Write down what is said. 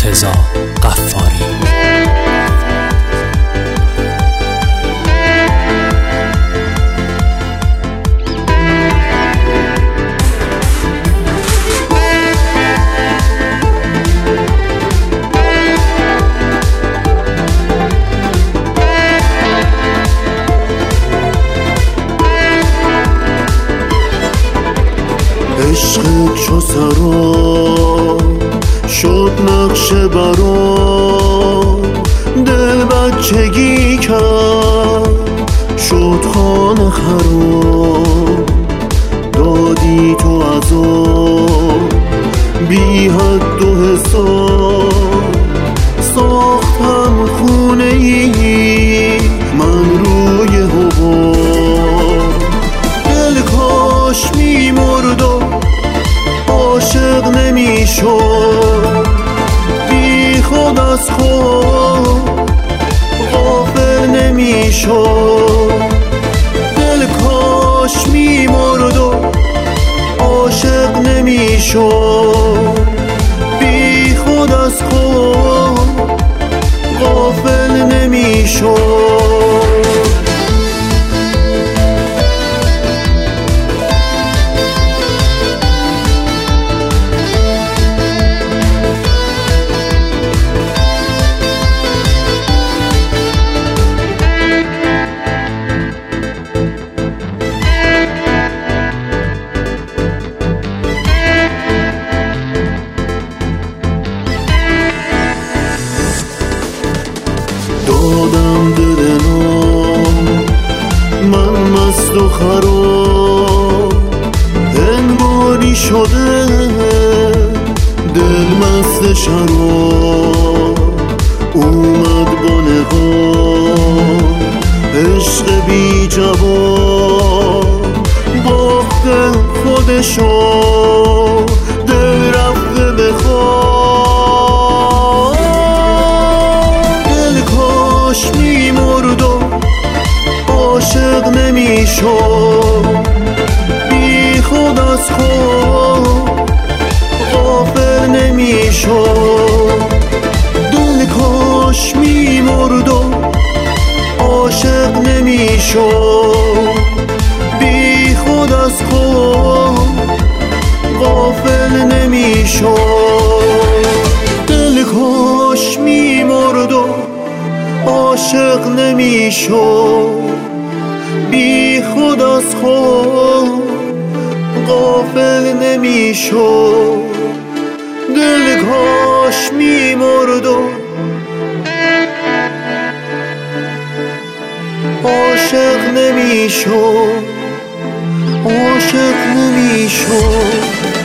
مرتضی غفاری. عشق چو سرا شد نقشه برام، دل بچگی کرد شد خانه خراب. دادی تو عذاب بی حد و حساب، ساختم خونه ای من روی حباب. دل کاش می‌مرد و عاشق نمی‌شد، بی خود از خود غافل نمی‌شد. دل کاش می‌مرد و عاشق نمی‌شد، بی خود از خود غافل نمی‌شد. دادم دل نام من مست و خراب، انگاری شده دل مست شراب. اومد با نقاب عشق بی جواب، باخته خودشو دل رفته به خواب. کاش می‌مرد و عاشق نمی‌شد، بی خود از خود غافل نمی‌شد. دل کاش می‌مرد و عاشق نمی‌شد، بی خود از خود غافل نمی‌شد. دل کاش می‌مرد و عاشق نمی‌شد، بی خود از خود غافل نمی‌شد. دل کاش می‌مرد و عاشق نمی‌شد، عاشق نمی‌شد.